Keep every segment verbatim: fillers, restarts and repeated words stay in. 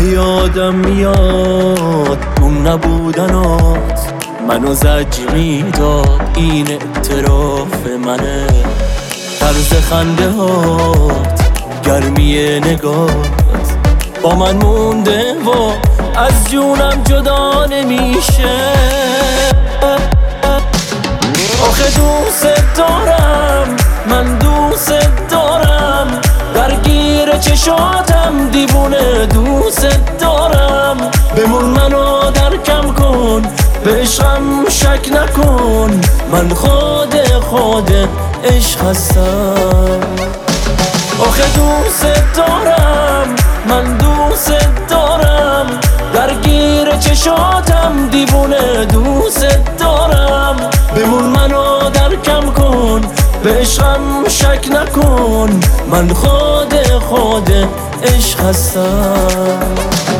یادم میاد اون نبودنات منو زجر میداد، این اعتراف منه. طرز خنده هات، گرمی نگات با من مونده و از جونم جدا نمیشه. آخه دوست دارم، من دوست دارم، درگیر چشاتم دیوونه دوست دارم. بمون منو درکم کن، به عشقم شک نکن، من خود خود عشق هستم. آخه دوست دارم، من دوست دارم، درگیر چشاتم دیوونه دوست دارم. بمون منو درکم کن، به عشقم شک نکن، من خود خود عشق هستم.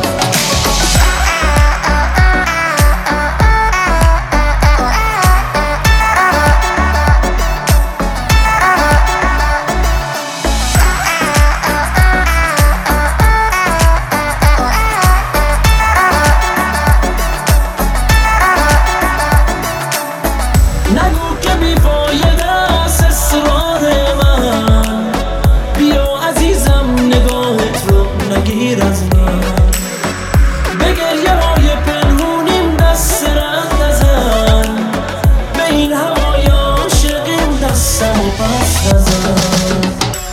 نگو که بی‌فایده است اصرار من، بیا عزیزم نگاهت رو نگیر از من. به گریه های پنهونیم دست رد نزن، به این هوای عاشقیم دستم و پس نزن.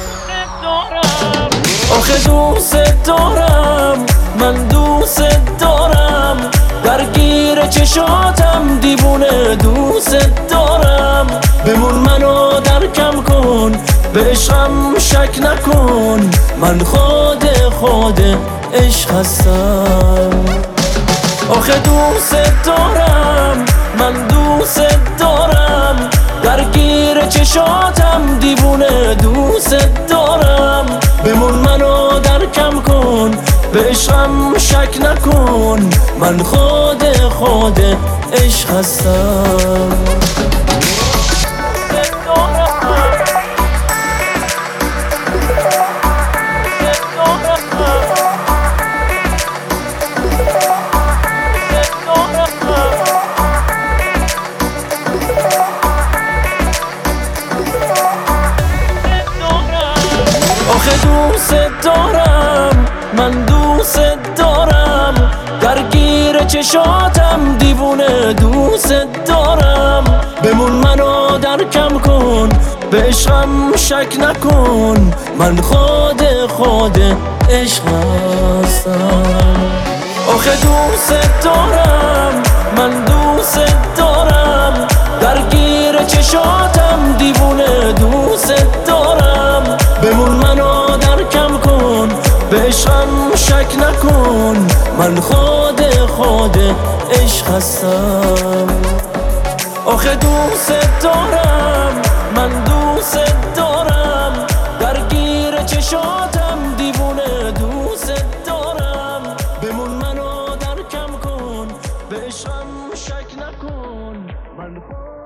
آخه دوست دارم، من دوست دارم، درگیر چشاتم دیوونه دوست دارم. بمون منو درکم کن، به عشقم شک نکن، من خود خود عشق هستم. آخه دوست دارم، من دوست دارم، درگیر چشاتم دیوونه دوست دارم. بمون منو درکم کن، به عشقم شک نکن، من خود خود عشق هستم. آخه دوست دارم، من دوست دارم، درگیر چشاتم دیوونه دوست دارم. بمون منو درکم کن، به عشقم شک نکن، من خود خود عشق هستم. آخه دوست دارم، من دوست دارم، درگیر چشاتم دیوونه دوست دارم. بمون منو درکم کن، به عشقم شک نکن، من خود خود عشق هستم. آخه دوست دارم، من دوست دارم، درگیر چشاتم دیوونه دوست دارم. بمون منو درکم کن، به عشقم شک نکن، من خود